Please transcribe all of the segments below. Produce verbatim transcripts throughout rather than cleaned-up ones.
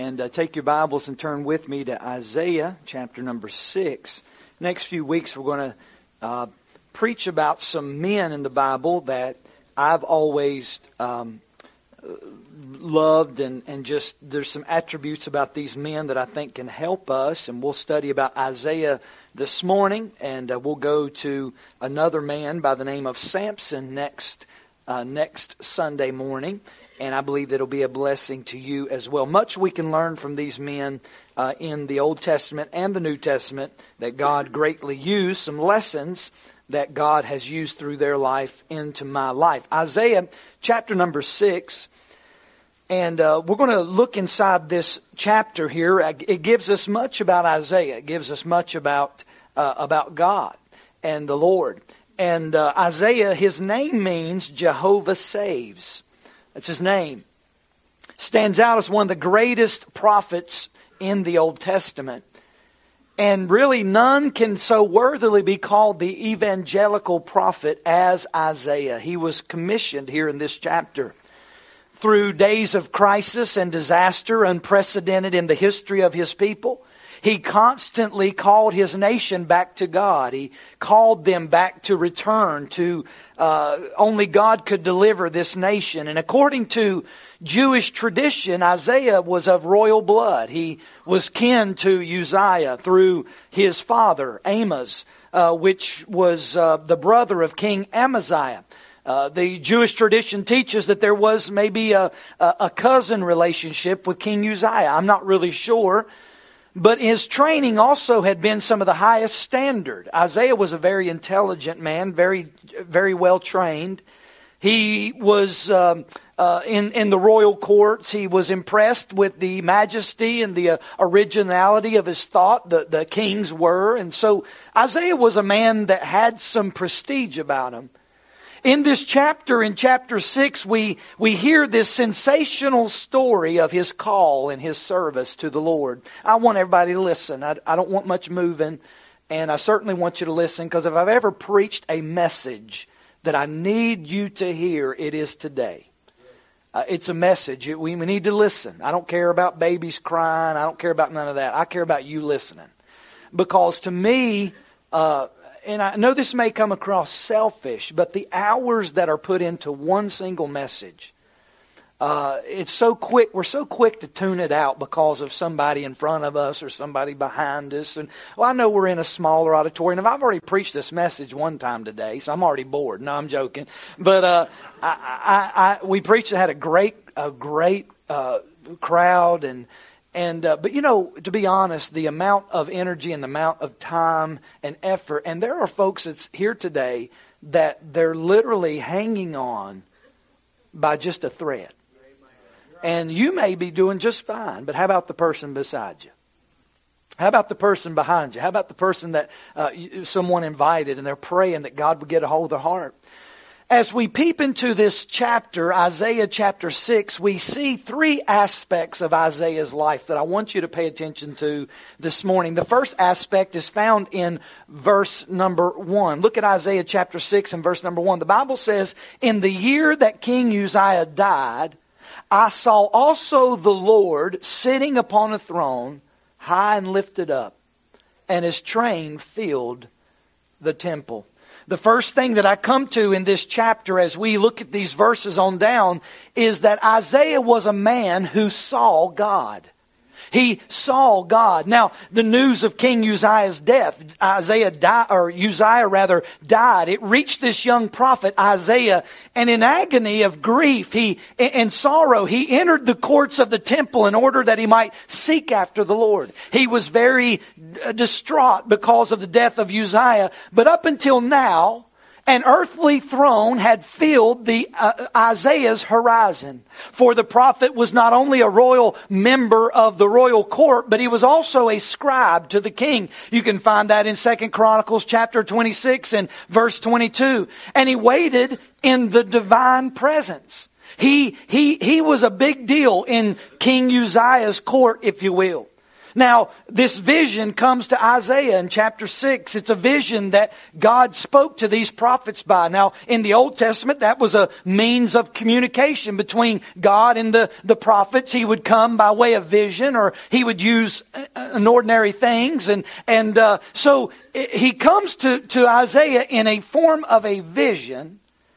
And uh, take your Bibles and turn with me to Isaiah chapter number six. Next few weeks we're going to uh, preach about some men in the Bible that I've always um, loved and, and just there's some attributes about these men that I think can help us. And we'll study about Isaiah this morning, and uh, we'll go to another man by the name of Samson next uh, next Sunday morning. And I believe it'll be a blessing to you as well. Much we can learn from these men uh, in the Old Testament and the New Testament that God greatly used. Some lessons that God has used through their life into my life. Isaiah chapter number six. And uh, we're going to look inside this chapter here. It gives us much about Isaiah. It gives us much about, uh, about God and the Lord. And uh, Isaiah, his name means Jehovah saves. That's his name. Stands out as one of the greatest prophets in the Old Testament. And really none can so worthily be called the evangelical prophet as Isaiah. He was commissioned here in this chapter. Through days of crisis and disaster unprecedented in the history of his people, he constantly called his nation back to God. He called them back to return to uh, only God could deliver this nation. And according to Jewish tradition, Isaiah was of royal blood. He was kin to Uzziah through his father, Amos, uh, which was uh, the brother of King Amaziah. Uh, the Jewish tradition teaches that there was maybe a, a, a cousin relationship with King Uzziah. I'm not really sure. But his training also had been some of the highest standard. Isaiah was a very intelligent man, very, very well trained. He was um, uh, in in the royal courts. He was impressed with the majesty and the uh, originality of his thought. The the kings were, and so Isaiah was a man that had some prestige about him. In this chapter, in chapter six, we, we hear this sensational story of his call and his service to the Lord. I want everybody to listen. I, I don't want much moving, and I certainly want you to listen, because if I've ever preached a message that I need you to hear, it is today. Uh, it's a message. It, we, we need to listen. I don't care about babies crying. I don't care about none of that. I care about you listening. Because to me... Uh, And I know this may come across selfish, but the hours that are put into one single message, uh, it's so quick. We're so quick to tune it out because of somebody in front of us or somebody behind us. And well, I know we're in a smaller auditorium. If I've already preached this message one time today, so I'm already bored. No, I'm joking. But uh, I, I, I, we preached. Had a great, a great uh, crowd and. And uh, but you know, to be honest, the amount of energy and the amount of time and effort, and there are folks that's here today that they're literally hanging on by just a thread. And you may be doing just fine, but how about the person beside you? How about the person behind you? How about the person that uh, someone invited and they're praying that God would get a hold of their heart? As we peep into this chapter, Isaiah chapter six, we see three aspects of Isaiah's life that I want you to pay attention to this morning. The first aspect is found in verse number one. Look at Isaiah chapter six and verse number one. The Bible says, "In the year that King Uzziah died, I saw also the Lord sitting upon a throne, high and lifted up, and his train filled the temple." The first thing that I come to in this chapter as we look at these verses on down is that Isaiah was a man who saw God. He saw God. Now, the news of King Uzziah's death, Isaiah died, or Uzziah rather died. It reached this young prophet Isaiah, and in agony of grief, he and sorrow, he entered the courts of the temple in order that he might seek after the Lord. He was very distraught because of the death of Uzziah, but up until now, an earthly throne had filled the uh, Isaiah's horizon. For the prophet was not only a royal member of the royal court, but he was also a scribe to the king. You can find that in Second Chronicles chapter twenty-six and verse twenty-two. And he waited in the divine presence. He, he, he was a big deal in King Uzziah's court, if you will. Now, this vision comes to Isaiah in chapter six. It's a vision that God spoke to these prophets by. Now, in the Old Testament, that was a means of communication between God and the, the prophets. He would come by way of vision, or he would use an ordinary things. And, and uh, so he comes to, to Isaiah in a form of a vision.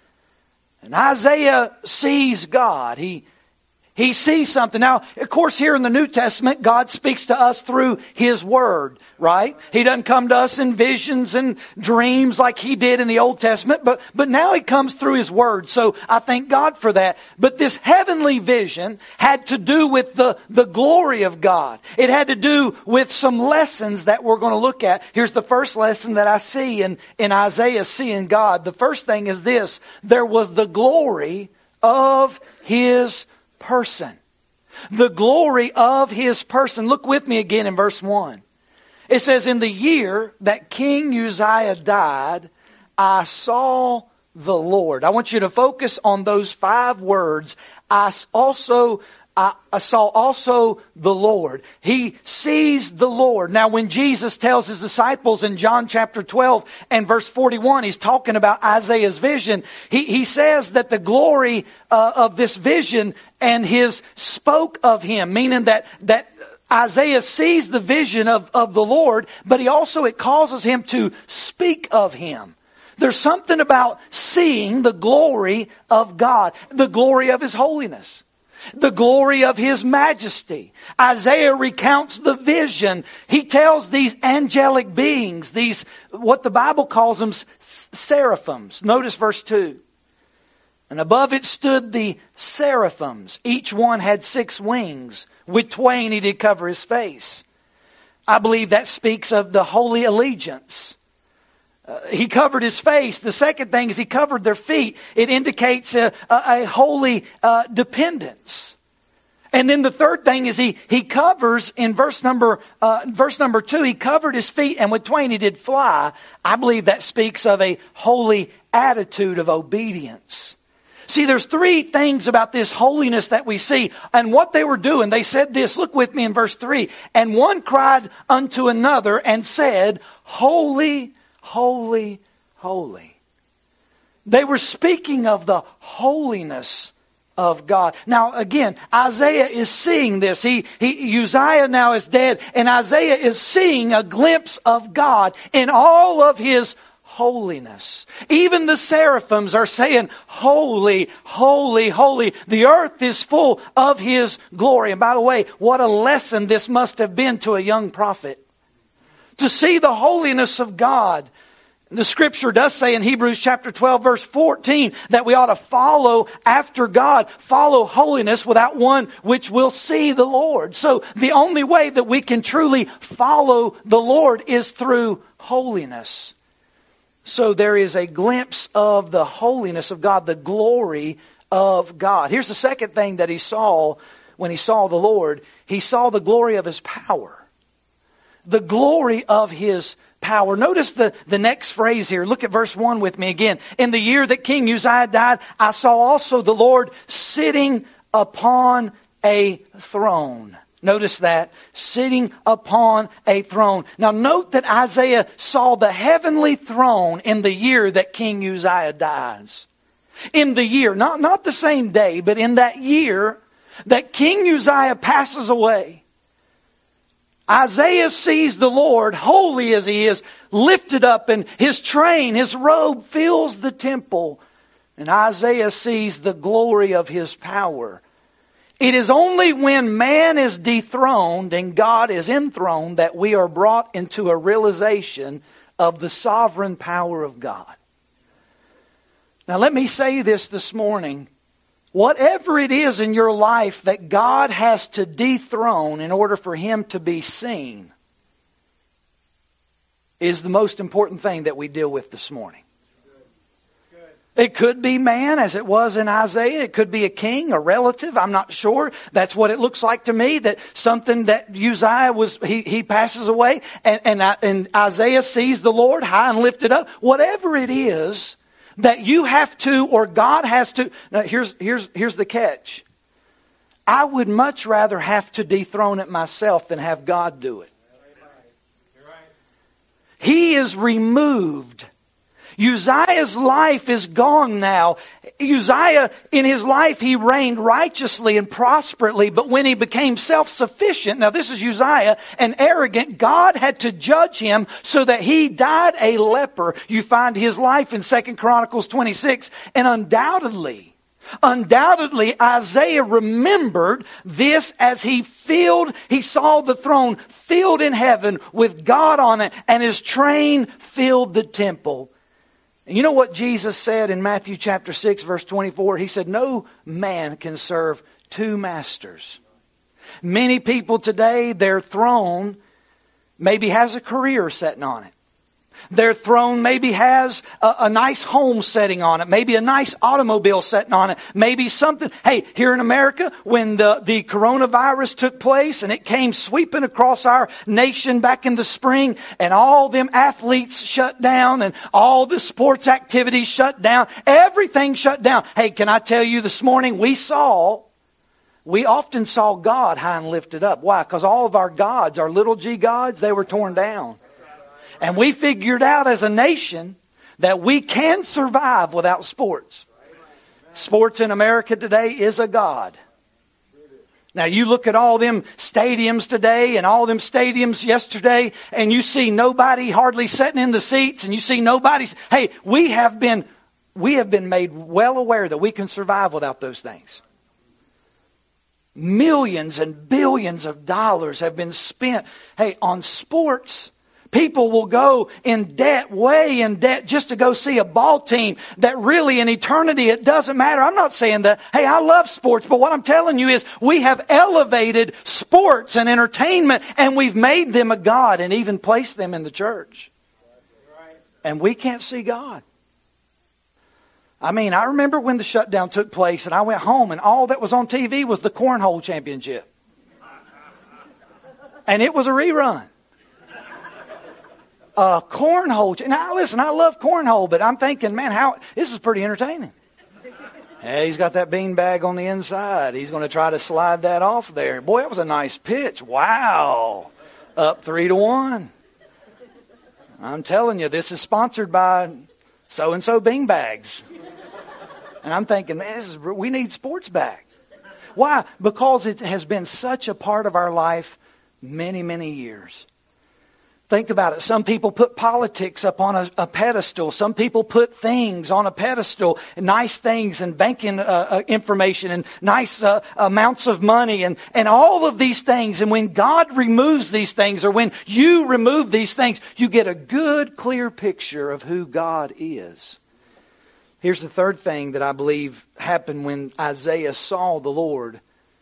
And Isaiah sees God. He He sees something. Now, of course, here in the New Testament, God speaks to us through His Word, right? He doesn't come to us in visions and dreams like He did in the Old Testament, but, but now He comes through His Word. So I thank God for that. But this heavenly vision had to do with the, the glory of God. It had to do with some lessons that we're going to look at. Here's the first lesson that I see in, in Isaiah seeing God. The first thing is this: there was the glory of His person. The glory of His person. Look with me again in verse one. It says, in the year that King Uzziah died, I saw the Lord. I want you to focus on those five words. I also I, I saw also the Lord. He sees the Lord. Now, when Jesus tells His disciples in John chapter twelve and verse forty-one, He's talking about Isaiah's vision. He, he says that the glory uh, of this vision and His spoke of Him, meaning that, that Isaiah sees the vision of, of the Lord, but he also, it causes him to speak of Him. There's something about seeing the glory of God, the glory of His holiness, the glory of His majesty. Isaiah recounts the vision. He tells these angelic beings, these, what the Bible calls them, seraphims. Notice verse two. And above it stood the seraphims. Each one had six wings. With twain he did cover his face. I believe that speaks of the holy allegiance. Uh, he covered his face. The second thing is he covered their feet. It indicates a, a, a holy uh, dependence. And then the third thing is he he covers in verse number uh, verse number two. He covered his feet, and with twain he did fly. I believe that speaks of a holy attitude of obedience. See, there's three things about this holiness that we see. And what they were doing, they said this. Look with me in verse three. And one cried unto another and said, Holy, holy, holy. They were speaking of the holiness of God. Now again, Isaiah is seeing this. He, he, Uzziah now is dead, and Isaiah is seeing a glimpse of God in all of His holiness. Even the seraphims are saying, holy, holy, holy. The earth is full of His glory. And by the way, what a lesson this must have been to a young prophet. To see the holiness of God. The Scripture does say in Hebrews chapter twelve verse fourteen that we ought to follow after God, follow holiness without one which will see the Lord. So the only way that we can truly follow the Lord is through holiness. So there is a glimpse of the holiness of God, the glory of God. Here's the second thing that he saw when he saw the Lord. He saw the glory of His power. The glory of His power. Notice the, the next phrase here. Look at verse one with me again. In the year that King Uzziah died, I saw also the Lord sitting upon a throne. Notice that. Sitting upon a throne. Now note that Isaiah saw the heavenly throne in the year that King Uzziah dies. In the year, not, not the same day, but in that year that King Uzziah passes away. Isaiah sees the Lord, holy as He is, lifted up, and His train, His robe fills the temple. And Isaiah sees the glory of His power. It is only when man is dethroned and God is enthroned that we are brought into a realization of the sovereign power of God. Now let me say this this morning. Whatever it is in your life that God has to dethrone in order for Him to be seen is the most important thing that we deal with this morning. It could be man, as it was in Isaiah. It could be a king, a relative. I'm not sure. That's what it looks like to me. That something that Uzziah was, he, he passes away, and, and, and Isaiah sees the Lord high and lifted up. Whatever it is that you have to, or God has to. Now here's, here's, here's the catch. I would much rather have to dethrone it myself than have God do it. He is removed. Uzziah's life is gone now. Uzziah, in his life, he reigned righteously and prosperously, but when he became self-sufficient, now this is Uzziah, and arrogant, God had to judge him so that he died a leper. You find his life in Second Chronicles twenty-six, and undoubtedly, Undoubtedly, Isaiah remembered this as he filled, he saw the throne filled in heaven with God on it, and his train filled the temple. And you know what Jesus said in Matthew chapter six, verse twenty-four? He said, no man can serve two masters. Many people today, their throne maybe has a career sitting on it. Their throne maybe has a, a nice home setting on it. Maybe a nice automobile setting on it. Maybe something. Hey, here in America, when the, the coronavirus took place and it came sweeping across our nation back in the spring, and all them athletes shut down and all the sports activities shut down, everything shut down. Hey, can I tell you this morning, we saw, we often saw God high and lifted up. Why? Because all of our gods, our little g gods, they were torn down. And we figured out as a nation that we can survive without sports. Sports in America today is a god. Now you look at all them stadiums today and all them stadiums yesterday, and you see nobody hardly sitting in the seats, and you see nobody's. Hey, we have been we have been made well aware that we can survive without those things. Millions and billions of dollars have been spent, hey, on sports. People will go in debt, way in debt, just to go see a ball team that really in eternity it doesn't matter. I'm not saying that, hey, I love sports, but what I'm telling you is we have elevated sports and entertainment, and we've made them a god and even placed them in the church. And we can't see God. I mean, I remember when the shutdown took place and I went home and all that was on T V was the Cornhole Championship. And it was a rerun. Uh, cornhole. Now listen, I love cornhole, but I'm thinking, man, how this is pretty entertaining. Hey, he's got that bean bag on the inside. He's going to try to slide that off there. Boy, that was a nice pitch. Wow. Up three to one. I'm telling you, this is sponsored by so-and-so bean bags. And I'm thinking, man, this is, we need sports back. Why? Because it has been such a part of our life many, many years. Think about it. Some people put politics up on a, a pedestal. Some people put things on a pedestal, nice things and banking uh, uh, information and nice uh, amounts of money and, and all of these things. And when God removes these things, or when you remove these things, you get a good, clear picture of who God is. Here's the third thing that I believe happened when Isaiah saw the Lord.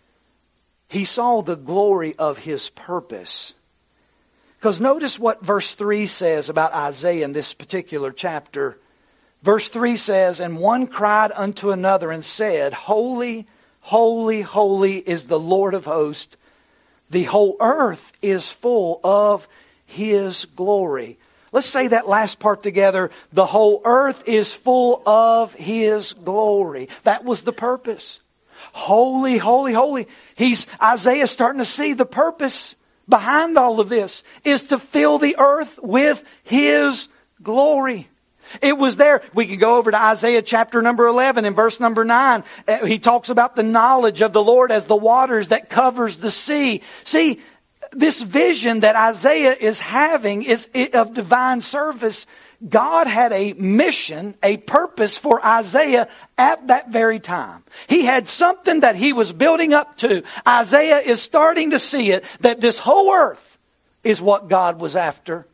He saw the glory of His purpose. Because notice what verse three says about Isaiah in this particular chapter. Verse three says, and one cried unto another and said, Holy, holy, holy is the Lord of hosts. The whole earth is full of His glory. Let's say that last part together. The whole earth is full of His glory. That was the purpose. Holy, holy, holy. He's Isaiah starting to see the purpose behind all of this is to fill the earth with His glory. It was there. We can go over to Isaiah chapter number eleven and verse number nine. He talks about the knowledge of the Lord as the waters that covers the sea. See, this vision that Isaiah is having is of divine service. God had a mission, a purpose for Isaiah at that very time. He had something that he was building up to. Isaiah is starting to see it, that this whole earth is what God was after.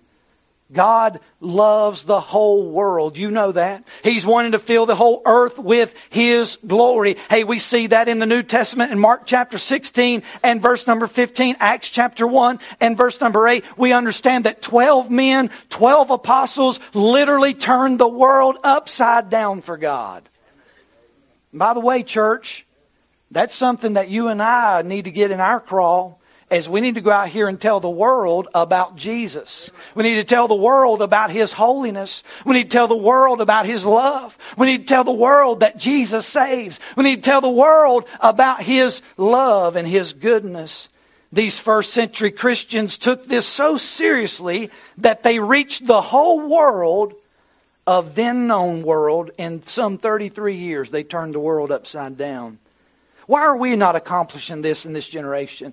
God loves the whole world. You know that. He's wanting to fill the whole earth with His glory. Hey, we see that in the New Testament in Mark chapter sixteen and verse number fifteen, Acts chapter one and verse number eight. We understand that twelve men, twelve apostles literally turned the world upside down for God. By the way, church, that's something that you and I need to get in our crawl. is we need to go out here and tell the world about Jesus. We need to tell the world about His holiness. We need to tell the world about His love. We need to tell the world that Jesus saves. We need to tell the world about His love and His goodness. These first century Christians took this so seriously that they reached the whole world of then known world in some thirty-three years. They turned the world upside down. Why are we not accomplishing this in this generation?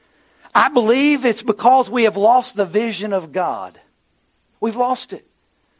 I believe it's because we have lost the vision of God. We've lost it.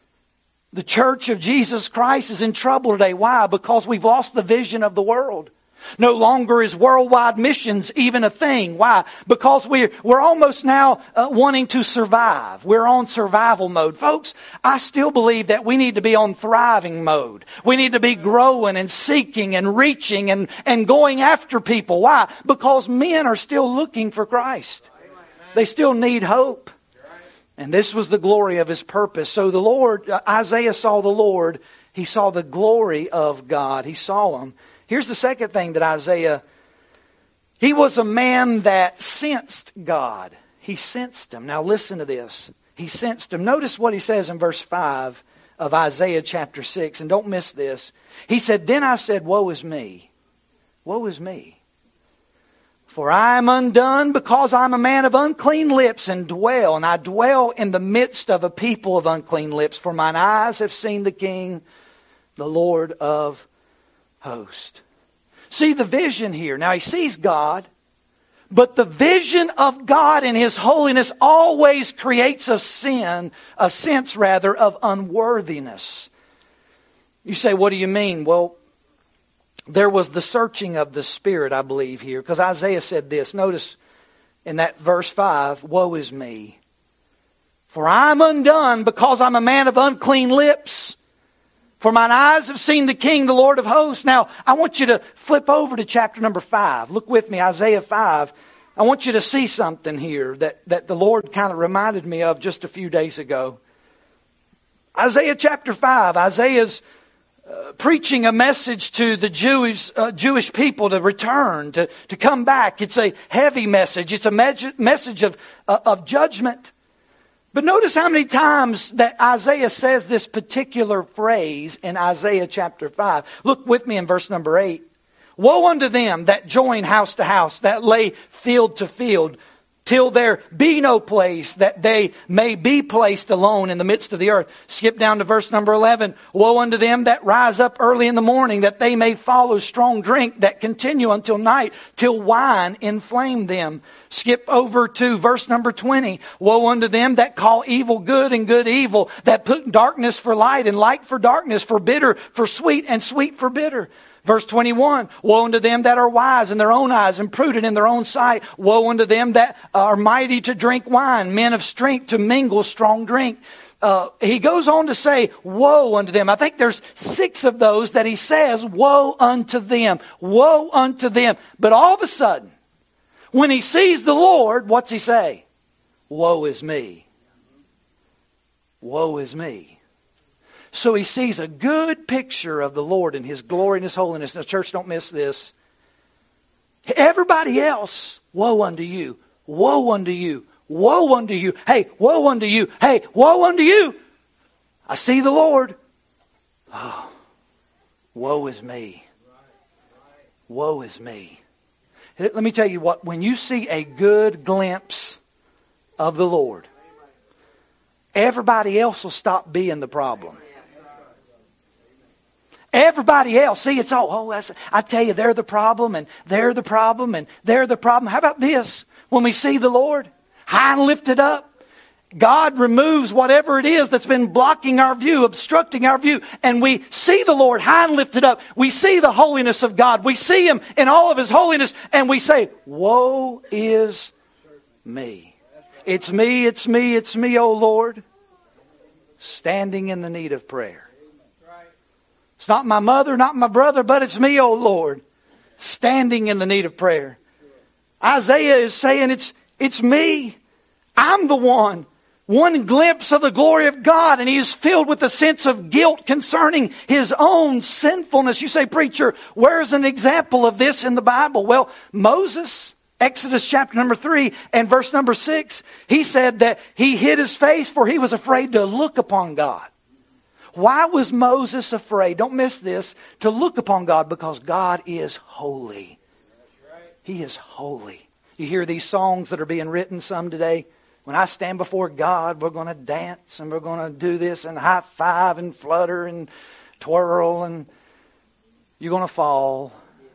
The Church of Jesus Christ is in trouble today. Why? Because we've lost the vision of the world. No longer is worldwide missions even a thing. Why? Because we're, we're almost now uh, wanting to survive. We're on survival mode. Folks, I still believe that we need to be on thriving mode. We need to be growing and seeking and reaching and, and going after people. Why? Because men are still looking for Christ. They still need hope. And this was the glory of His purpose. So the Lord, uh, Isaiah saw the Lord. He saw the glory of God. He saw Him. Here's the second thing that Isaiah, he was a man that sensed God. He sensed Him. Now listen to this. He sensed Him. Notice what he says in verse five of Isaiah chapter six. And don't miss this. He said, "Then I said, woe is me. Woe is me. For I am undone because I am a man of unclean lips and dwell. And I dwell in the midst of a people of unclean lips. For mine eyes have seen the King, the Lord of host." See the vision here. Now he sees God, but the vision of God and His holiness always creates a sin, a sense rather, of unworthiness. You say, what do you mean? Well, there was the searching of the Spirit, I believe, here. Because Isaiah said this. Notice in that verse five, woe is me. For I am undone because I'm a man of unclean lips. For mine eyes have seen the King, the Lord of hosts. Now, I want you to flip over to chapter number five. Look with me, Isaiah five. I want you to see something here that, that the Lord kind of reminded me of just a few days ago. Isaiah chapter five. Isaiah's uh, preaching a message to the Jewish, uh, Jewish people to return, to, to come back. It's a heavy message. It's a me- message of, uh, of judgment. But notice how many times that Isaiah says this particular phrase in Isaiah chapter five. Look with me in verse number eight. Woe unto them that join house to house, that lay field to field, till there be no place that they may be placed alone in the midst of the earth. Skip down to verse number eleven. Woe unto them that rise up early in the morning, that they may follow strong drink, that continue until night, till wine inflame them. Skip over to verse number twenty. Woe unto them that call evil good and good evil, that put darkness for light and light for darkness, for bitter for sweet and sweet for bitter. Verse twenty-one, woe unto them that are wise in their own eyes and prudent in their own sight. Woe unto them that are mighty to drink wine, men of strength to mingle strong drink. Uh, he goes on to say, woe unto them. I think there's six of those that he says, woe unto them, woe unto them. But all of a sudden, when he sees the Lord, what's he say? Woe is me. Woe is me. So he sees a good picture of the Lord and His glory and His holiness. Now, church, don't miss this. Everybody else, woe unto you, woe unto you, woe unto you. Hey, woe unto you. Hey, woe unto you. I see the Lord. Oh, woe is me. Woe is me. Let me tell you what, when you see a good glimpse of the Lord, everybody else will stop being the problem. Everybody else, see, it's all, oh, that's, I tell you, they're the problem, and they're the problem, and they're the problem. How about this? When we see the Lord, high and lifted up, God removes whatever it is that's been blocking our view, obstructing our view, and we see the Lord high and lifted up. We see the holiness of God. We see Him in all of His holiness, and we say, woe is me. It's me, it's me, it's me, O Lord, standing in the need of prayer. It's not my mother, not my brother, but it's me, O Lord, standing in the need of prayer. Isaiah is saying, it's, it's me. I'm the one. One glimpse of the glory of God, and he is filled with a sense of guilt concerning his own sinfulness. You say, preacher, where's an example of this in the Bible? Well, Moses, Exodus chapter number three and verse number six, he said that he hid his face for he was afraid to look upon God. Why was Moses afraid? Don't miss this. To look upon God, because God is holy. He is holy. You hear these songs that are being written some today. When I stand before God, we're going to dance and we're going to do this and high five and flutter and twirl, and you're going to fall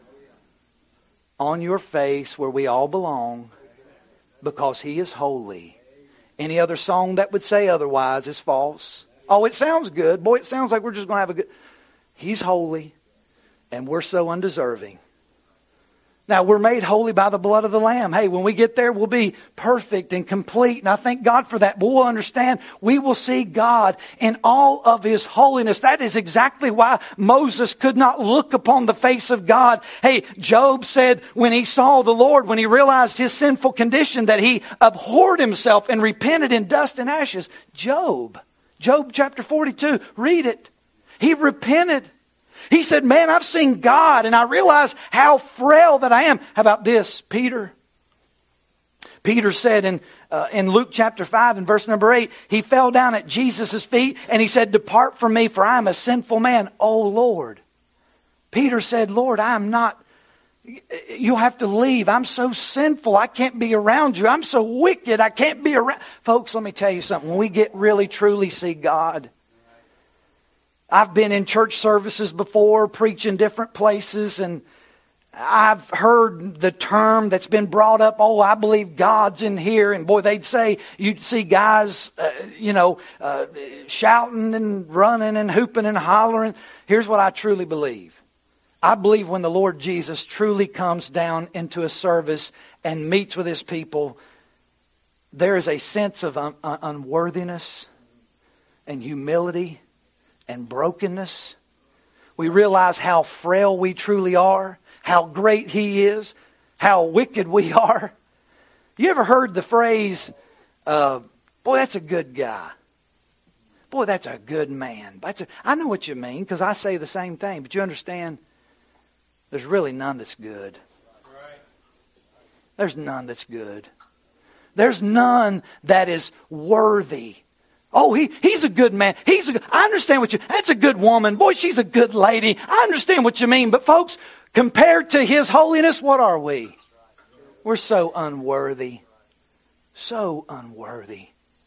on your face where we all belong, because He is holy. Any other song that would say otherwise is false. Oh, it sounds good. Boy, it sounds like we're just going to have a good... He's holy, and we're so undeserving. Now, we're made holy by the blood of the Lamb. Hey, when we get there, we'll be perfect and complete. And I thank God for that. But we'll understand, we will see God in all of His holiness. That is exactly why Moses could not look upon the face of God. Hey, Job said when he saw the Lord, when he realized his sinful condition, that he abhorred himself and repented in dust and ashes. Job, Job chapter forty-two, read it. He repented. He said, man, I've seen God and I realize how frail that I am. How about this, Peter? Peter said in, uh, in Luke chapter five and verse number eight, he fell down at Jesus' feet and he said, depart from me, for I am a sinful man, O Lord. Peter said, Lord, I am not, you'll have to leave. I'm so sinful. I can't be around you. I'm so wicked. I can't be around. Folks, let me tell you something. When we get really, truly see God, I've been in church services before, preaching different places, and I've heard the term that's been brought up, oh, I believe God's in here. And boy, they'd say, you'd see guys, uh, you know, uh, shouting and running and hooping and hollering. Here's what I truly believe. I believe when the Lord Jesus truly comes down into a service and meets with His people, there is a sense of un- un- unworthiness and humility and brokenness. We realize how frail we truly are, how great He is, how wicked we are. You ever heard the phrase, uh, boy, that's a good guy. Boy, that's a good man. That's a, I know what you mean, because I say the same thing. But you understand, there's really none that's good. There's none that's good. There's none that is worthy. Oh, he, he's a good man. He's a, I understand what you... That's a good woman. Boy, she's a good lady. I understand what you mean. But folks, compared to His holiness, what are we? We're so unworthy. So unworthy.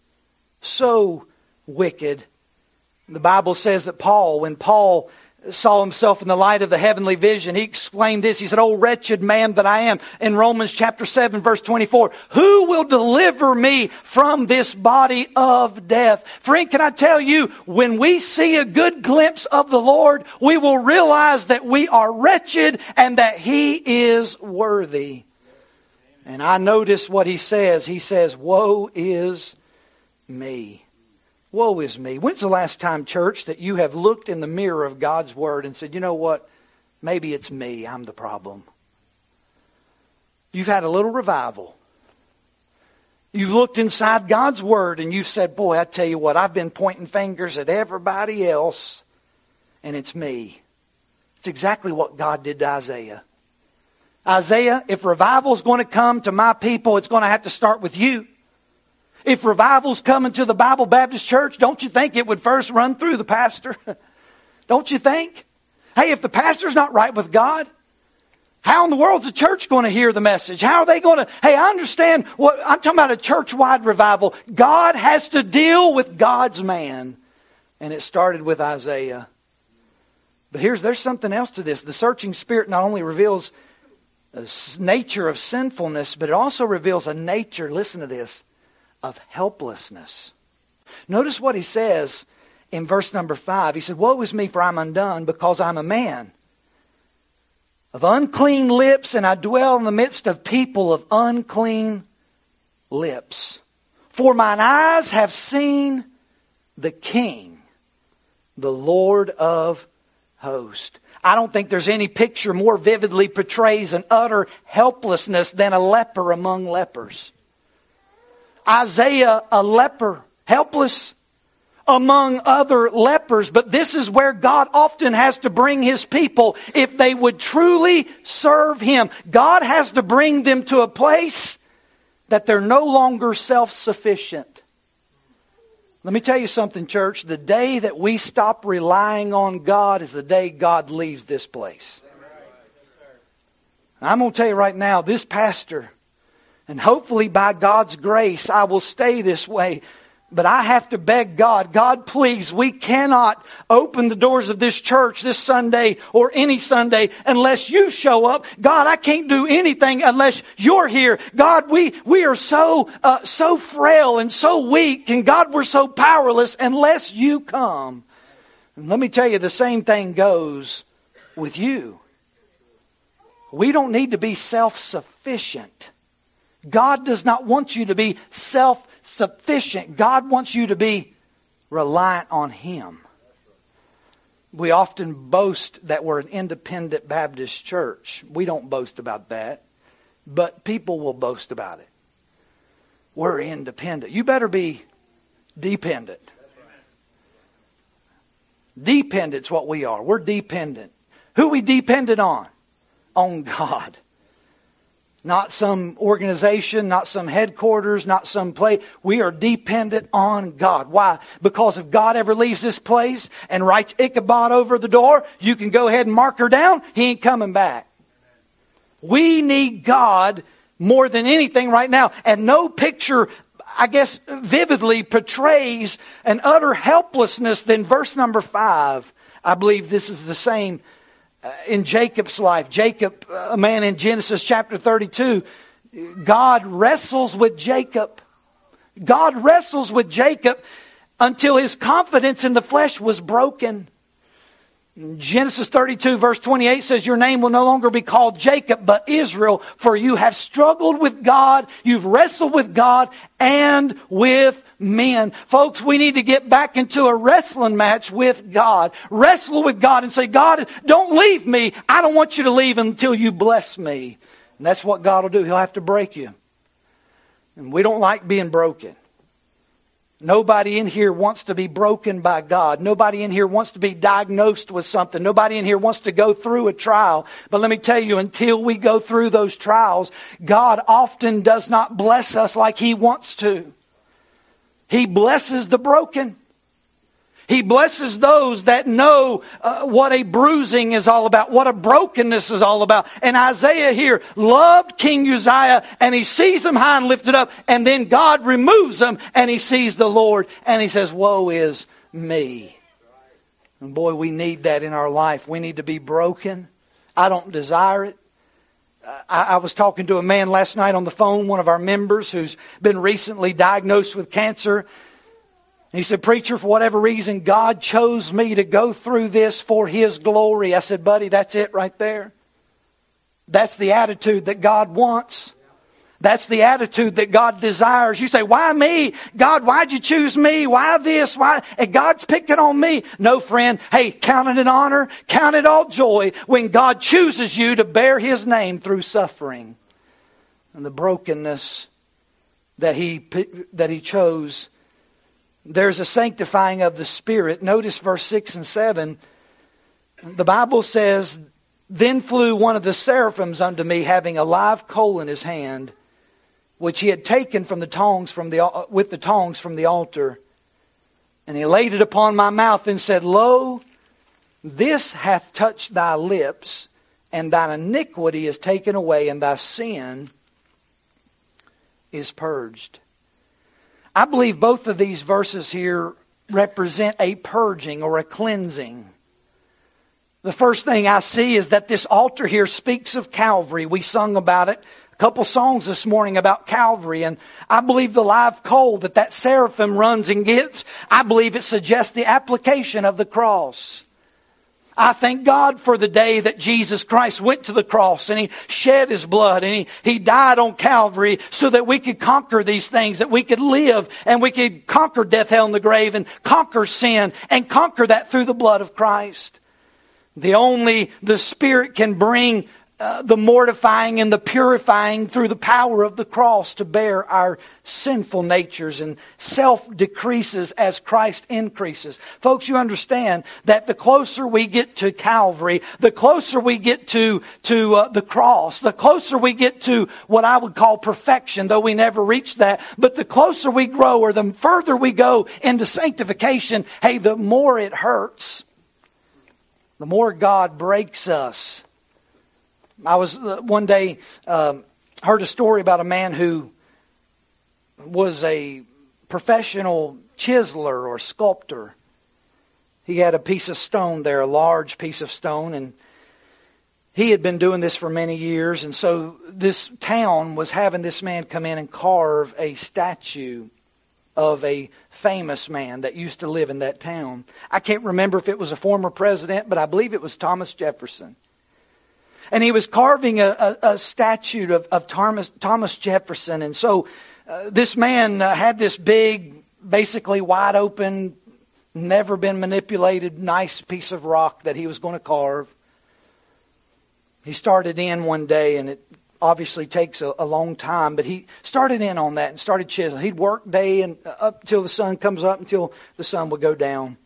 So wicked. The Bible says that Paul, when Paul saw himself in the light of the heavenly vision, he exclaimed this. He said, oh, wretched man that I am. In Romans chapter seven, verse twenty-four, who will deliver me from this body of death? Friend, can I tell you, when we see a good glimpse of the Lord, we will realize that we are wretched and that He is worthy. And I notice what he says. He says, woe is me. Woe is me. When's the last time, church, that you have looked in the mirror of God's Word and said, you know what? Maybe it's me. I'm the problem. You've had a little revival. You've looked inside God's Word and you've said, boy, I tell you what, I've been pointing fingers at everybody else and it's me. It's exactly what God did to Isaiah. Isaiah, if revival is going to come to my people, it's going to have to start with you. If revival's coming to the Bible Baptist Church, don't you think it would first run through the pastor? Don't you think? Hey, if the pastor's not right with God, how in the world is the church going to hear the message? How are they going to... Hey, I understand what I'm talking about, a church-wide revival. God has to deal with God's man. And it started with Isaiah. But here's there's something else to this. The searching spirit not only reveals a nature of sinfulness, but it also reveals a nature, listen to this, of helplessness. Notice what he says in verse number five. He said, woe is me, for I'm undone, because I'm a man of unclean lips, and I dwell in the midst of people of unclean lips. For mine eyes have seen the King, the Lord of hosts. I don't think there's any picture more vividly portrays an utter helplessness than a leper among lepers. Isaiah, a leper, helpless. among other lepers. But this is where God often has to bring His people if they would truly serve Him. God has to bring them to a place that they're no longer self-sufficient. Let me tell you something, church. The day that we stop relying on God is the day God leaves this place. I'm going to tell you right now, this pastor, and hopefully by God's grace, I will stay this way. But I have to beg God, God, please, we cannot open the doors of this church this Sunday or any Sunday unless you show up. God, I can't do anything unless you're here. God, we, we are so, uh, so frail and so weak. And God, we're so powerless unless you come. And let me tell you, the same thing goes with you. We don't need to be self-sufficient. God does not want you to be self-sufficient. God wants you to be reliant on Him. We often boast that we're an independent Baptist church. We don't boast about that, but people will boast about it. We're independent. You better be dependent. Dependent's what we are. We're dependent. Who we dependent on? On God. Not some organization, not some headquarters, not some place. We are dependent on God. Why? Because if God ever leaves this place and writes Ichabod over the door, you can go ahead and mark her down. He ain't coming back. We need God more than anything right now. And no picture, I guess, vividly portrays an utter helplessness than verse number five. I believe this is the same in Jacob's life. Jacob, a man in Genesis chapter thirty-two, God wrestles with Jacob. God wrestles with Jacob until his confidence in the flesh was broken. Genesis thirty-two verse twenty-eight says, your name will no longer be called Jacob, but Israel, for you have struggled with God, you've wrestled with God and with men. Folks, we need to get back into a wrestling match with God. Wrestle with God and say, God, don't leave me. I don't want you to leave until you bless me. And that's what God will do. He'll have to break you. And we don't like being broken. Nobody in here wants to be broken by God. Nobody in here wants to be diagnosed with something. Nobody in here wants to go through a trial. But let me tell you, until we go through those trials, God often does not bless us like He wants to. He blesses the broken. He blesses those that know uh, what a bruising is all about, what a brokenness is all about. And Isaiah here loved King Uzziah, and he sees him high and lifted up, and then God removes him, and he sees the Lord, and he says, woe is me. And boy, we need that in our life. We need to be broken. I don't desire it. I, I was talking to a man last night on the phone, one of our members who's been recently diagnosed with cancer. He said, preacher, for whatever reason, God chose me to go through this for His glory. I said, buddy, that's it right there. That's the attitude that God wants. That's the attitude that God desires. You say, why me? God, why'd you choose me? Why this? Why? And God's picking on me. No, friend. Hey, count it an honor. Count it all joy when God chooses you to bear His name through suffering. And the brokenness that He, that He chose. There's a sanctifying of the Spirit. Notice verse six and seven. The Bible says, then flew one of the seraphims unto me, having a live coal in his hand, which he had taken from the tongs from the with the tongs from the altar. And he laid it upon my mouth and said, lo, this hath touched thy lips, and thine iniquity is taken away, and thy sin is purged. I believe both of these verses here represent a purging or a cleansing. The first thing I see is that this altar here speaks of Calvary. We sung about it, a couple songs this morning about Calvary. And I believe the live coal that that seraphim runs and gets, I believe it suggests the application of the cross. I thank God for the day that Jesus Christ went to the cross and He shed His blood and He, He died on Calvary so that we could conquer these things, that we could live and we could conquer death, hell, and the grave and conquer sin and conquer that through the blood of Christ. The only the Spirit can bring uh, the mortifying and the purifying through the power of the cross to bear our sinful natures, and self decreases as Christ increases. Folks, you understand that the closer we get to Calvary, the closer we get to, to uh, the cross, the closer we get to what I would call perfection, though we never reach that, but the closer we grow or the further we go into sanctification, hey, the more it hurts. The more God breaks us. I was uh, one day um, heard a story about a man who was a professional chiseler or sculptor. He had a piece of stone there, a large piece of stone, and he had been doing this for many years. And so this town was having this man come in and carve a statue of a famous man that used to live in that town. I can't remember if it was a former president, but I believe it was Thomas Jefferson. And he was carving a, a, a statue of, of Thomas, Thomas Jefferson. And so uh, this man uh, had this big, basically wide open, never been manipulated, nice piece of rock that he was going to carve. He started in one day, and it obviously takes a, a long time, but he started in on that and started chiseling. He'd work day and uh, up till the sun comes up, until the sun would go down.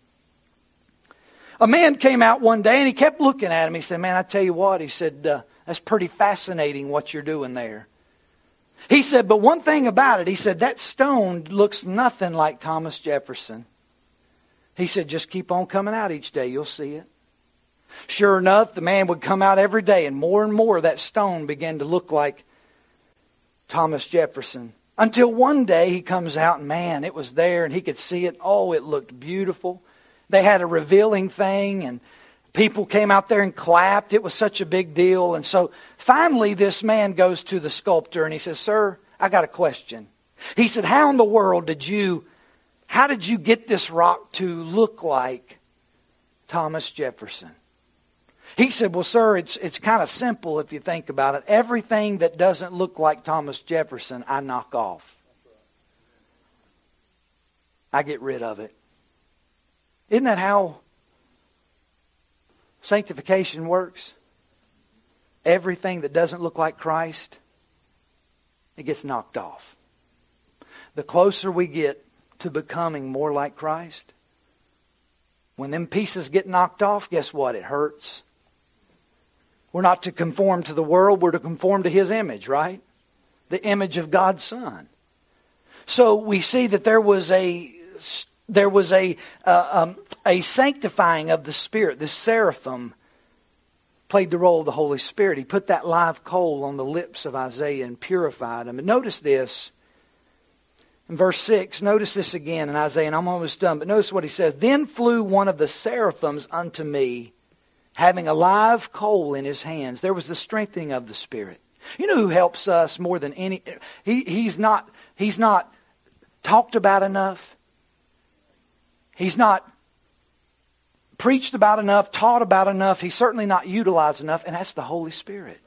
A man came out one day and he kept looking at him. He said, "Man, I tell you what," he said, uh, "that's pretty fascinating what you're doing there." He said, "But one thing about it," he said, "that stone looks nothing like Thomas Jefferson." He said, "Just keep on coming out each day, you'll see it." Sure enough, the man would come out every day, and more and more that stone began to look like Thomas Jefferson. Until one day he comes out, and man, it was there, and he could see it. Oh, it looked beautiful. They had a revealing thing, and people came out there and clapped. It was such a big deal. And so finally this man goes to the sculptor and he says, "Sir, I got a question." He said, "How in the world did you, how did you get this rock to look like Thomas Jefferson?" He said, "Well, sir, it's it's kind of simple if you think about it. Everything that doesn't look like Thomas Jefferson, I knock off. I get rid of it." Isn't that how sanctification works? Everything that doesn't look like Christ, it gets knocked off. The closer we get to becoming more like Christ, when them pieces get knocked off, guess what? It hurts. We're not to conform to the world, we're to conform to His image, right? The image of God's Son. So we see that there was a there was a uh, um, a sanctifying of the Spirit. This seraphim played the role of the Holy Spirit. He put that live coal on the lips of Isaiah and purified him. And notice this in verse six. Notice this again in Isaiah, and I'm almost done. But notice what he says. "Then flew one of the seraphims unto me, having a live coal in his hands." There was the strengthening of the Spirit. You know who helps us more than any? He, he's not, he's not talked about enough. He's not preached about enough, taught about enough. He's certainly not utilized enough, and that's the Holy Spirit.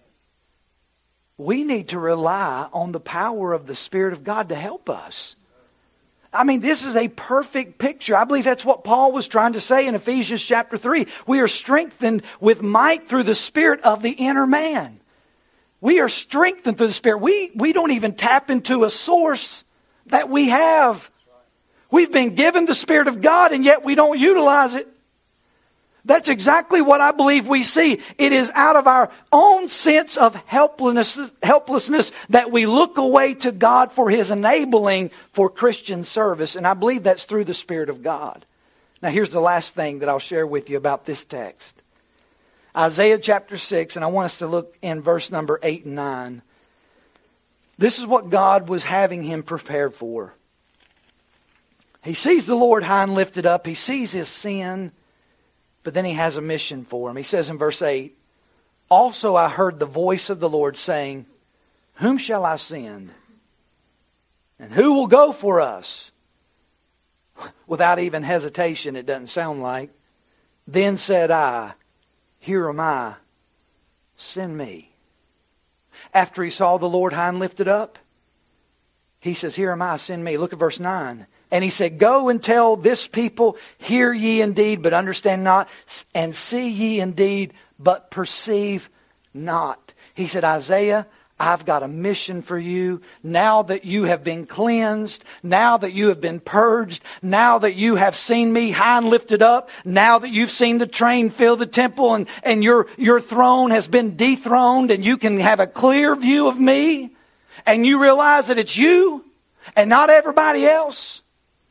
We need to rely on the power of the Spirit of God to help us. I mean, this is a perfect picture. I believe that's what Paul was trying to say in Ephesians chapter three. We are strengthened with might through the Spirit of the inner man. We are strengthened through the Spirit. We, we don't even tap into a source that we have. We've been given the Spirit of God, and yet we don't utilize it. That's exactly what I believe we see. It is out of our own sense of helplessness, helplessness that we look away to God for His enabling for Christian service. And I believe that's through the Spirit of God. Now here's the last thing that I'll share with you about this text. Isaiah chapter six, and I want us to look in verse number eight and nine. This is what God was having him prepared for. He sees the Lord high and lifted up. He sees his sin. But then he has a mission for him. He says in verse eight, "Also I heard the voice of the Lord saying, Whom shall I send? And who will go for us?" Without even hesitation, it doesn't sound like. "Then said I, Here am I, send me." After he saw the Lord high and lifted up, he says, "Here am I, send me." Look at verse nine. "And he said, Go and tell this people, hear ye indeed, but understand not, and see ye indeed, but perceive not. He said, Isaiah, I've got a mission for you. Now that you have been cleansed, now that you have been purged, now that you have seen me high and lifted up, now that you've seen the train fill the temple and, and your, your throne has been dethroned and you can have a clear view of me and you realize that it's you and not everybody else,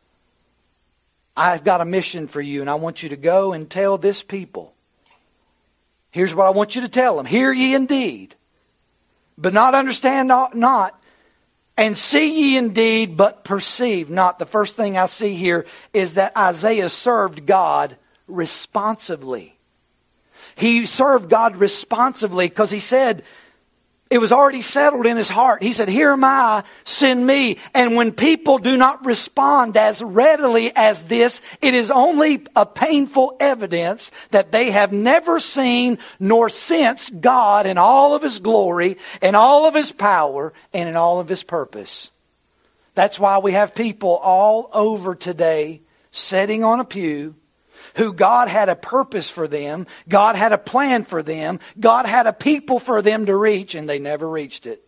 I've got a mission for you and I want you to go and tell this people. Here's what I want you to tell them. Hear ye indeed, but not understand not, not. And see ye indeed, but perceive not. The first thing I see here is that Isaiah served God responsively. He served God responsively because he said, it was already settled in his heart. He said, here am I, send me. And when people do not respond as readily as this, it is only a painful evidence that they have never seen nor sensed God in all of His glory, in all of His power, and in all of His purpose. That's why we have people all over today sitting on a pew who God had a purpose for them, God had a plan for them, God had a people for them to reach, and they never reached it.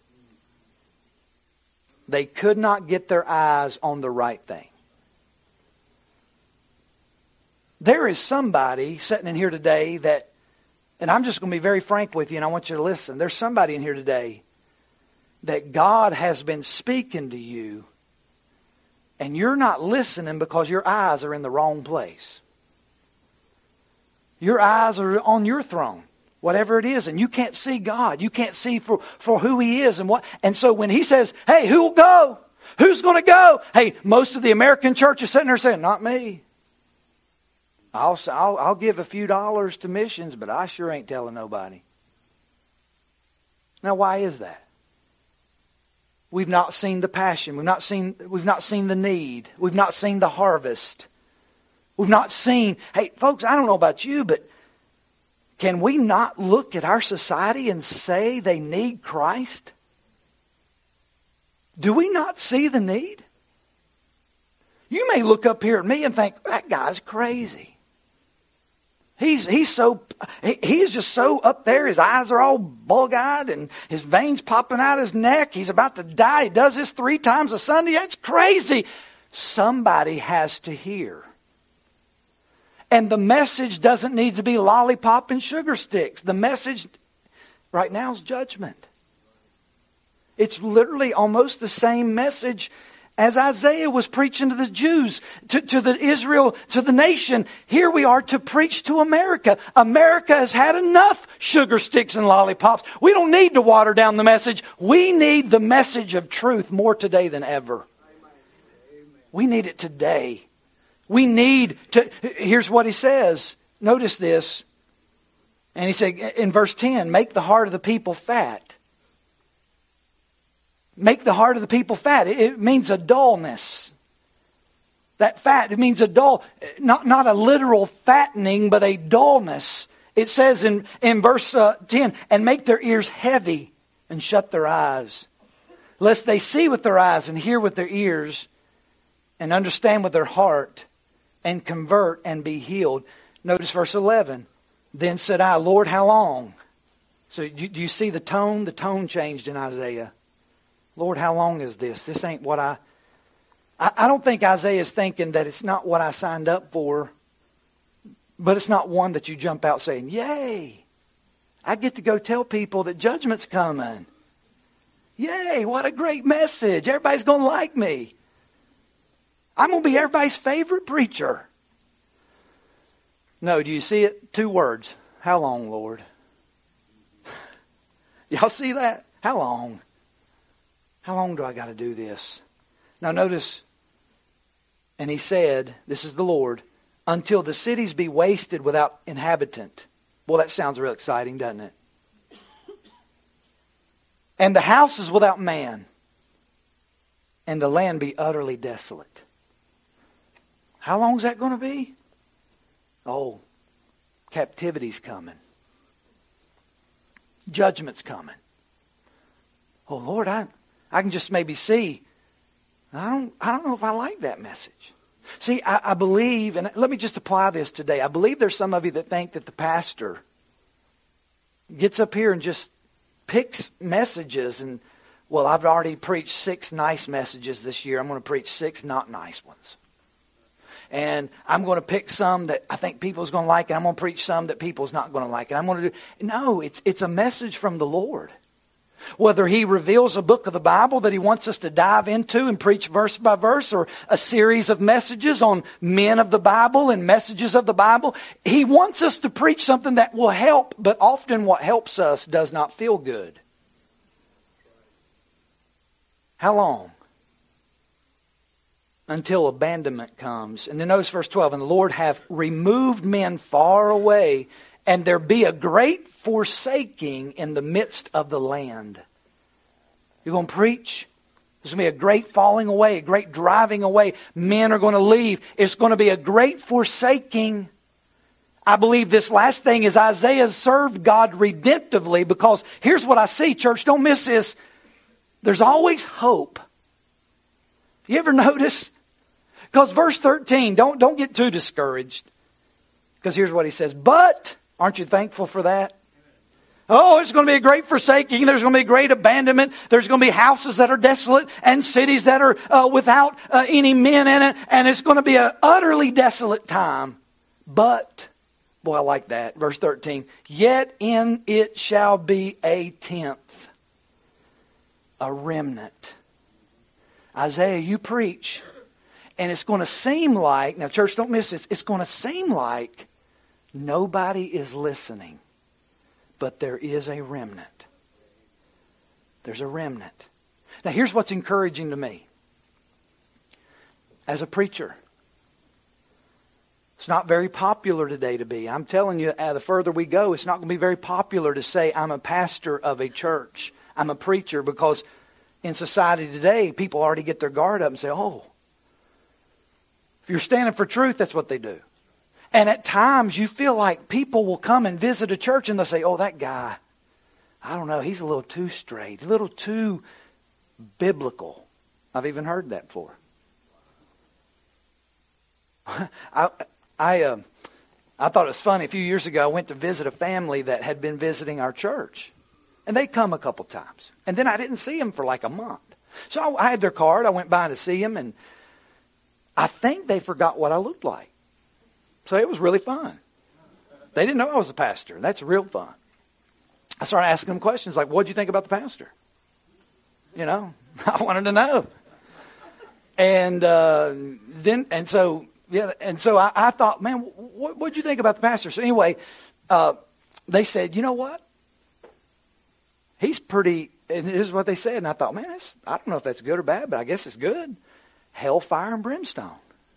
They could not get their eyes on the right thing. There is somebody sitting in here today that, and I'm just going to be very frank with you, and I want you to listen. There's somebody in here today that God has been speaking to you, and you're not listening because your eyes are in the wrong place. Your eyes are on your throne, whatever it is, and you can't see God. You can't see for, for who He is and what. And so when He says, hey, who'll go? Who's going to go? Hey, most of the American church is sitting there saying, not me. I'll, I'll, I'll give a few dollars to missions, but I sure ain't telling nobody. Now, why is that? We've not seen the passion. We've not seen, we've not seen the need. We've not seen the harvest. We've not seen, hey, folks, I don't know about you, but can we not look at our society and say they need Christ? Do we not see the need? You may look up here at me and think, that guy's crazy. He's he's so he, he is just so up there. His eyes are all bug-eyed and his veins popping out his neck. He's about to die. He does this three times a Sunday. That's crazy. Somebody has to hear. And the message doesn't need to be lollipop and sugar sticks. The message right now is judgment. It's literally almost the same message as Isaiah was preaching to the Jews, to, to the Israel, to the nation. Here we are to preach to America. America has had enough sugar sticks and lollipops. We don't need to water down the message. We need the message of truth more today than ever. We need it today. We need to, here's what he says. Notice this. And he said in verse ten, make the heart of the people fat. Make the heart of the people fat. It, it means a dullness. That fat, it means a dull, not, not a literal fattening, but a dullness. It says in, in verse uh, ten, and make their ears heavy and shut their eyes, lest they see with their eyes and hear with their ears and understand with their heart and convert and be healed. Notice verse eleven. Then said I, Lord, how long? So do you see the tone? The tone changed in Isaiah. Lord, how long is this? This ain't what I... I, I don't think Isaiah is thinking that it's not what I signed up for. But it's not one that you jump out saying, yay! I get to go tell people that judgment's coming. Yay, what a great message. Everybody's going to like me. I'm going to be everybody's favorite preacher. No, do you see it? Two words. How long, Lord? Y'all see that? How long? How long do I got to do this? Now notice, and he said, this is the Lord, until the cities be wasted without inhabitant. Well, that sounds real exciting, doesn't it? And the houses without man, and the land be utterly desolate. How long is that going to be? Oh, captivity's coming. Judgment's coming. Oh, Lord, I, I can just maybe see. I don't, I don't know if I like that message. See, I, I believe, and let me just apply this today. I believe there's some of you that think that the pastor gets up here and just picks messages and, well, I've already preached six nice messages this year. I'm going to preach six not nice ones. And I'm going to pick some that I think people's going to like, and I'm going to preach some that people's not going to like. And I'm going to do... No, it's it's a message from the Lord. Whether He reveals a book of the Bible that He wants us to dive into and preach verse by verse, or a series of messages on men of the Bible and messages of the Bible, He wants us to preach something that will help, but often what helps us does not feel good. How long? Until abandonment comes. And then notice verse twelve, and the Lord hath removed men far away, and there be a great forsaking in the midst of the land. You're going to preach? There's going to be a great falling away, a great driving away. Men are going to leave. It's going to be a great forsaking. I believe this last thing is Isaiah served God redemptively, because here's what I see, church, don't miss this. There's always hope. You ever notice? Because verse thirteen, don't, don't get too discouraged. Because here's what he says. But, aren't you thankful for that? Oh, it's going to be a great forsaking. There's going to be great abandonment. There's going to be houses that are desolate and cities that are uh, without uh, any men in it. And it's going to be an utterly desolate time. But, boy, I like that. Verse thirteen. Yet in it shall be a tenth. A remnant. Isaiah, you preach. And it's going to seem like, now church, don't miss this, it's going to seem like nobody is listening. But there is a remnant. There's a remnant. Now here's what's encouraging to me. As a preacher, it's not very popular today to be. I'm telling you, uh, the further we go, it's not going to be very popular to say I'm a pastor of a church. I'm a preacher, because in society today, people already get their guard up and say, oh, if you're standing for truth, that's what they do. And at times you feel like people will come and visit a church and they'll say, oh, that guy, I don't know, he's a little too straight, a little too biblical. I've even heard that before. I I, uh, I thought it was funny. A few years ago, I went to visit a family that had been visiting our church. And they'd come a couple times. And then I didn't see them for like a month. So I, I had their card. I went by to see them. And I think they forgot what I looked like. So it was really fun. They didn't know I was a pastor. That's real fun. I started asking them questions like, what'd you think about the pastor? You know, I wanted to know. And uh, then, and so, yeah, and so I, I thought, man, what, what'd you think about the pastor? So anyway, uh, they said, you know what? He's pretty, and this is what they said. And I thought, man, that's, I don't know if that's good or bad, but I guess it's good. Hellfire and brimstone.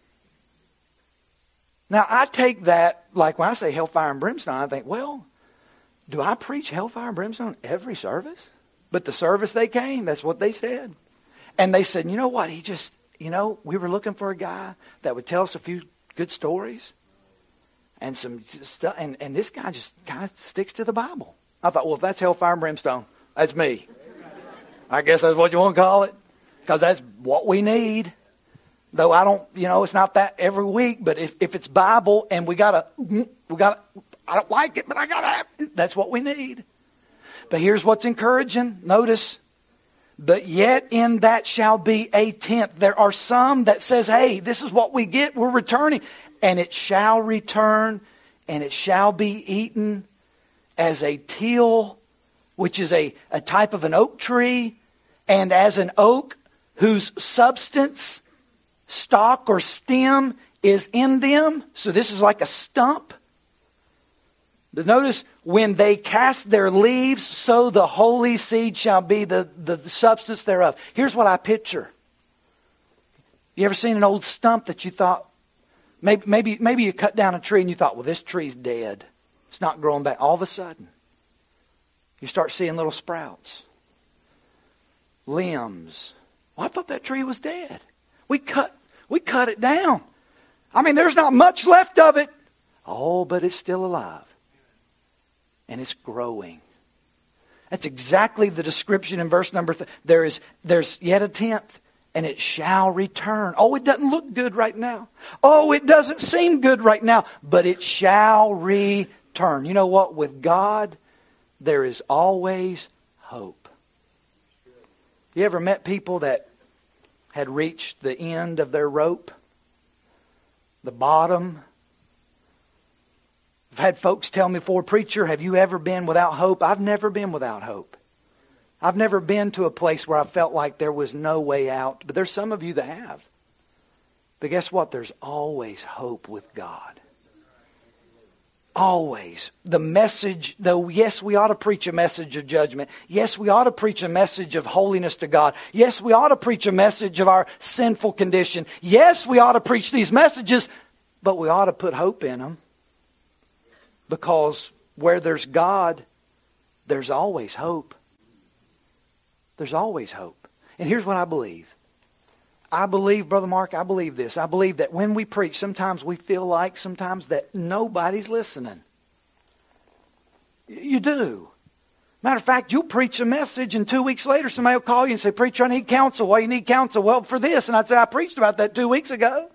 Now, I take that, like when I say hellfire and brimstone, I think, well, do I preach hellfire and brimstone every service? But the service they came, that's what they said. And they said, you know what, he just, you know, we were looking for a guy that would tell us a few good stories and some stuff. And, and this guy just kind of sticks to the Bible. I thought, well, if that's hellfire and brimstone, that's me. I guess that's what you want to call it. Because that's what we need. Though I don't, you know, it's not that every week. But if, if it's Bible and we got to, we got to, I don't like it, but I got to have it. That's what we need. But here's what's encouraging. Notice. But yet in that shall be a tenth. There are some that says, hey, this is what we get. We're returning. And it shall return and it shall be eaten as a teal, which is a, a type of an oak tree, and as an oak whose substance, stalk or stem is in them. So this is like a stump. But notice, when they cast their leaves, so the holy seed shall be the, the, the substance thereof. Here's what I picture. You ever seen an old stump that you thought, maybe, maybe, maybe you cut down a tree and you thought, well, this tree's dead. It's not growing back. All of a sudden, you start seeing little sprouts. Limbs. Well, I thought that tree was dead. We cut, we cut it down. I mean, there's not much left of it. Oh, but it's still alive. And it's growing. That's exactly the description in verse number three. There is, there's yet a tenth, and it shall return. Oh, it doesn't look good right now. Oh, it doesn't seem good right now. But it shall return. You know what? With God, there is always hope. You ever met people that had reached the end of their rope? The bottom? I've had folks tell me before, "Preacher, have you ever been without hope?" I've never been without hope. I've never been to a place where I felt like there was no way out. But there's some of you that have. But guess what? There's always hope with God. Always. The message, though, yes, we ought to preach a message of judgment. Yes, we ought to preach a message of holiness to God. Yes, we ought to preach a message of our sinful condition. Yes, we ought to preach these messages, but we ought to put hope in them. Because where there's God, there's always hope. There's always hope. And here's what I believe. I believe, Brother Mark, I believe this. I believe that when we preach, sometimes we feel like sometimes that nobody's listening. You do. Matter of fact, you'll preach a message and two weeks later somebody will call you and say, "Preacher, I need counsel." "Why you need counsel?" "Well, for this." And I'd say, "I preached about that two weeks ago."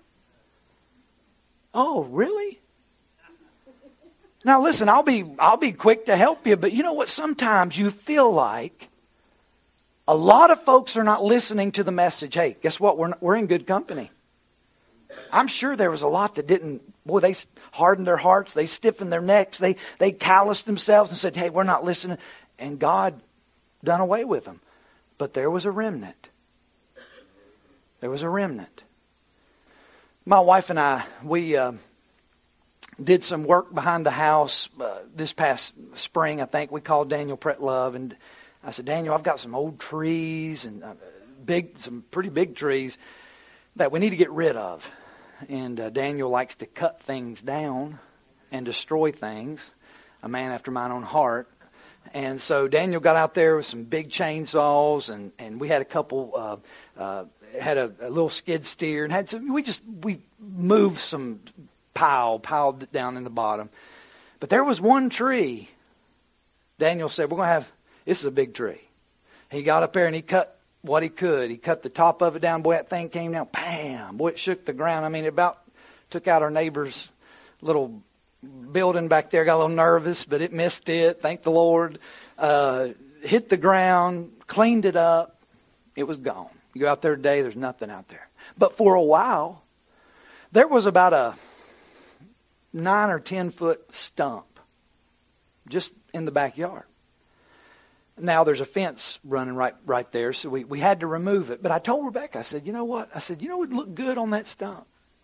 "Oh, really?" Now listen, I'll be I'll be quick to help you, but you know what? Sometimes you feel like a lot of folks are not listening to the message. Hey, guess what? We're, we're in good company. I'm sure there was a lot that didn't, boy, they hardened their hearts. They stiffened their necks. They, they calloused themselves and said, "Hey, we're not listening." And God done away with them. But there was a remnant. There was a remnant. My wife and I, we uh, did some work behind the house uh, this past spring. I think we called Daniel Pretlove, and I said, "Daniel, I've got some old trees and uh, big, some pretty big trees that we need to get rid of." And uh, Daniel likes to cut things down and destroy things. A man after mine own heart. And so Daniel got out there with some big chainsaws, and, and we had a couple, uh, uh, had a, a little skid steer, and had some. We just we moved some pile, piled it down in the bottom. But there was one tree. Daniel said, "We're going to have." This is a big tree. He got up there and he cut what he could. He cut the top of it down. Boy, that thing came down. Bam! Boy, it shook the ground. I mean, it about took out our neighbor's little building back there. Got a little nervous, but it missed it. Thank the Lord. Uh, hit the ground, cleaned it up. It was gone. You go out there today, there's nothing out there. But for a while, there was about a nine or ten foot stump just in the backyard. Now there's a fence running right right there, so we, we had to remove it. But I told Rebecca, I said, "You know what?" I said, "You know what would look good on that stump?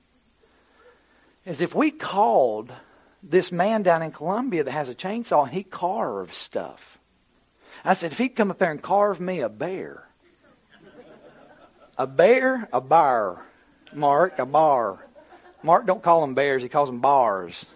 Is if we called this man down in Columbia that has a chainsaw and he carves stuff." I said, "If he'd come up there and carve me a bear." A bear? A bar. Mark, a bar. Mark don't call them bears, he calls them bars.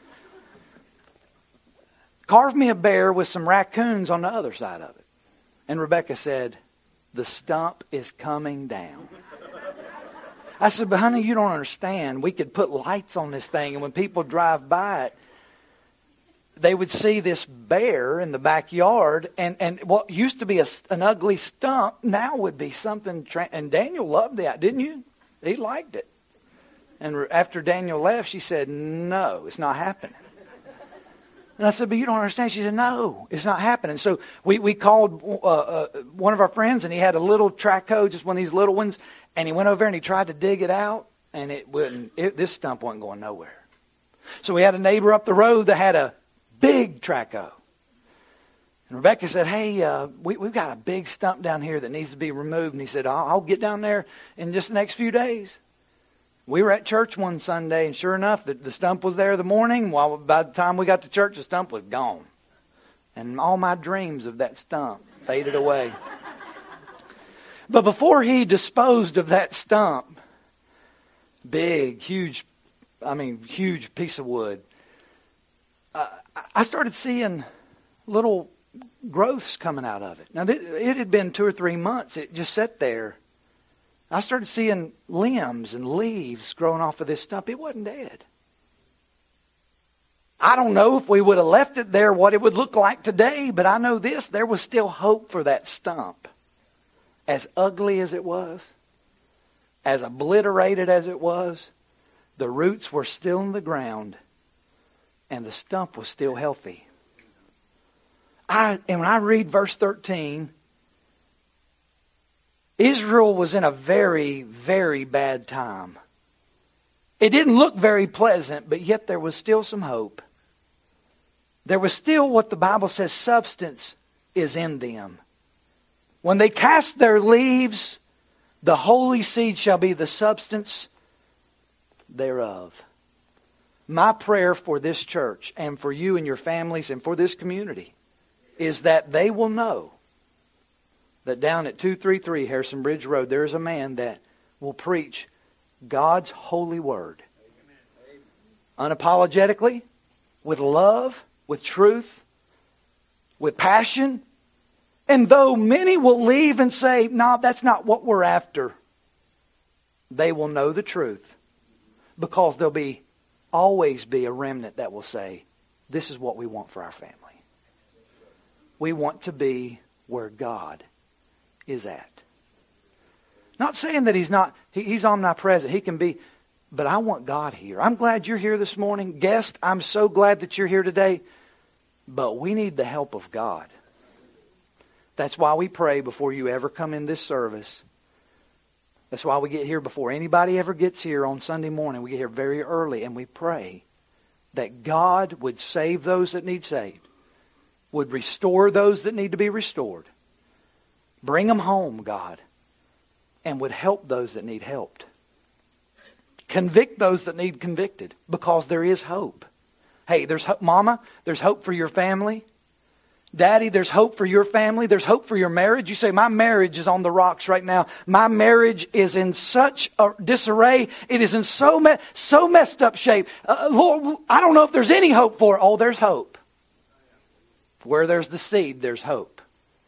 Carve me a bear with some raccoons on the other side of it. And Rebecca said, "The stump is coming down." I said, "But honey, you don't understand. We could put lights on this thing, and when people drive by it, they would see this bear in the backyard, and, and what used to be a, an ugly stump now would be something." Tra- and Daniel loved that, didn't you? He liked it. And after Daniel left, she said, "No, it's not happening." And I said, "But you don't understand." She said, "No, it's not happening." So we, we called uh, uh, one of our friends, and he had a little track hoe, just one of these little ones. And he went over there and he tried to dig it out, and it wouldn't. It, this stump wasn't going nowhere. So we had a neighbor up the road that had a big track hoe. And Rebecca said, "Hey, uh, we, we've got a big stump down here that needs to be removed." And he said, I'll, I'll get down there in just the next few days. We were at church one Sunday, and sure enough, the, the stump was there the morning. While by the time we got to church, the stump was gone. And all my dreams of that stump faded away. But before he disposed of that stump, big, huge, I mean, huge piece of wood, uh, I started seeing little growths coming out of it. Now, th- it had been two or three months. It just sat there. I started seeing limbs and leaves growing off of this stump. It wasn't dead. I don't know if we would have left it there, what it would look like today, but I know this, there was still hope for that stump. As ugly as it was, as obliterated as it was, the roots were still in the ground, and the stump was still healthy. I, and when I read verse thirteen, Israel was in a very, very bad time. It didn't look very pleasant, but yet there was still some hope. There was still what the Bible says substance is in them. When they cast their leaves, the holy seed shall be the substance thereof. My prayer for this church and for you and your families and for this community is that they will know that down at two thirty-three Harrison Bridge Road, there is a man that will preach God's holy word. Unapologetically, with love, with truth, with passion. And though many will leave and say, no, that's not what we're after, they will know the truth. Because there'll be always be a remnant that will say, this is what we want for our family. We want to be where God is at. Not saying that He's not, he, He's omnipresent. He can be, but I want God here. I'm glad you're here this morning. Guest, I'm so glad that you're here today. But we need the help of God. That's why we pray before you ever come in this service. That's why we get here before anybody ever gets here on Sunday morning. We get here very early and we pray that God would save those that need saved, would restore those that need to be restored, bring them home, God, and would help those that need helped. Convict those that need convicted, because there is hope. Hey, there's hope, Mama, there's hope for your family. Daddy, there's hope for your family. There's hope for your marriage. You say, my marriage is on the rocks right now. My marriage is in such a disarray. It is in so me- so messed up shape. Uh, Lord, I don't know if there's any hope for it. Oh, there's hope. Where there's the seed, there's hope.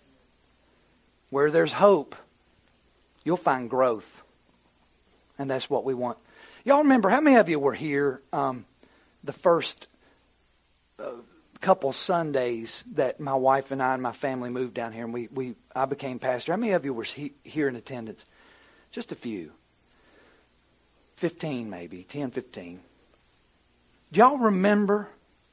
Where there's hope, you'll find growth. And that's what we want. Y'all remember, how many of you were here um, the first uh, couple Sundays that my wife and I and my family moved down here and we, we I became pastor? How many of you were he, here in attendance? Just a few. fifteen maybe, ten, fifteen. Do y'all remember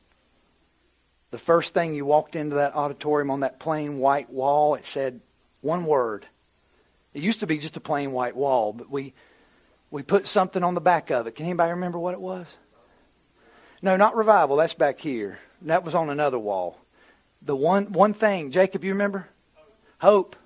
the first thing you walked into that auditorium on that plain white wall? It said one word. It used to be just a plain white wall, but we we put something on the back of it. Can anybody remember what it was? No, not revival. That's back here. That was on another wall. The one one thing, Jacob, you remember? Hope.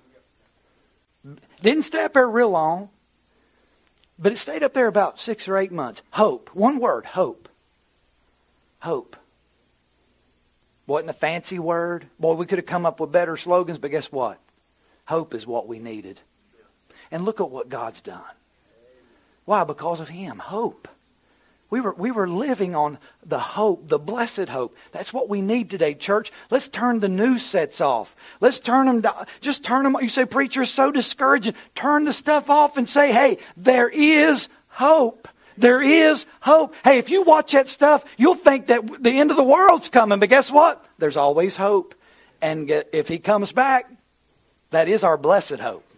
Didn't stay up there real long, but it stayed up there about six or eight months. Hope. One word, hope. Hope. Wasn't a fancy word. Boy, we could have come up with better slogans, but guess what? Hope is what we needed. And look at what God's done. Why? Because of Him. Hope. We were we were living on the hope, the blessed hope. That's what we need today, church. Let's turn the news sets off. Let's turn them down. Just turn them. You say, preacher, it's so discouraging. Turn the stuff off and say, hey, there is hope. There is hope. Hey, if you watch that stuff, you'll think that the end of the world's coming. But guess what? There's always hope. And if He comes back, that is our blessed hope.